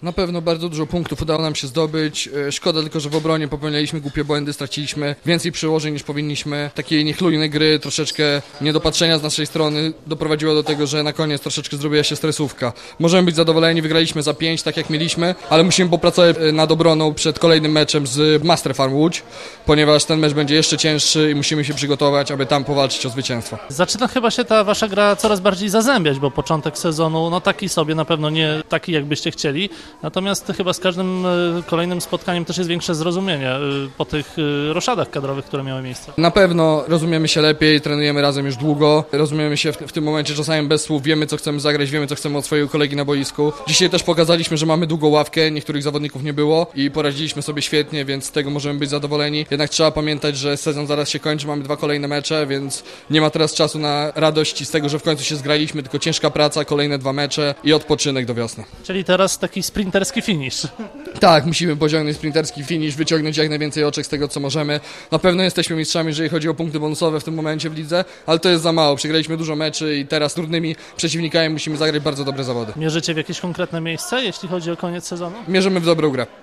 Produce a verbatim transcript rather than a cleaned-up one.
Na pewno bardzo dużo punktów udało nam się zdobyć. E, Szkoda tylko, że w obronie popełnialiśmy głupie błędy, straciliśmy więcej przełożeń niż powinniśmy. Takiej niechlujnej gry, troszeczkę niedopatrzenia z naszej strony doprowadziło do tego, że na koniec troszeczkę zrobiła się stresówka. Możemy być zadowoleni, wygraliśmy za pięć, tak jak mieliśmy, ale musimy popracować e, nad obroną przed kolejnym meczem z Master Farm Łódź, ponieważ ten mecz będzie jeszcze cięższy i musimy się przygotować, aby tam powalczyć o zwycięstwo. Zaczyna chyba się ta wasza gra coraz bardziej zazębiać, bo początek sezonu, no taki sobie, na pewno nie taki, jakbyście chcieli, natomiast chyba z każdym e, kolejnym spotkaniem też jest większe zrozumienie e, po tych e, roszadach kadrowych, które miały miejsce. Na pewno rozumiemy się lepiej, trenujemy razem już długo, rozumiemy się w, w tym momencie czasami bez słów, wiemy co chcemy zagrać, wiemy co chcemy od swojego kolegi na boisku. Dzisiaj też pokazaliśmy, że mamy długą ławkę, niektórych zawodników nie było i poradziliśmy sobie świetnie, więc z tego możemy być zadowoleni. Jednak trzeba pamiętać, że sezon zaraz się kończy, mamy dwa kolejne mecze, więc nie ma teraz czasu na radość z tego, że w końcu się zgraliśmy, tylko ciężka praca, kolejne dwa mecze i odpoczynek do wiosny. Czyli teraz taki sprinterski finish. Tak, musimy pociągnąć sprinterski finish, wyciągnąć jak najwięcej oczek z tego, co możemy. Na pewno jesteśmy mistrzami, jeżeli chodzi o punkty bonusowe w tym momencie w lidze, ale to jest za mało. Przegraliśmy dużo meczy i teraz z trudnymi przeciwnikami musimy zagrać bardzo dobre zawody. Mierzycie w jakieś konkretne miejsce, jeśli chodzi o koniec sezonu? Mierzymy w dobrą grę.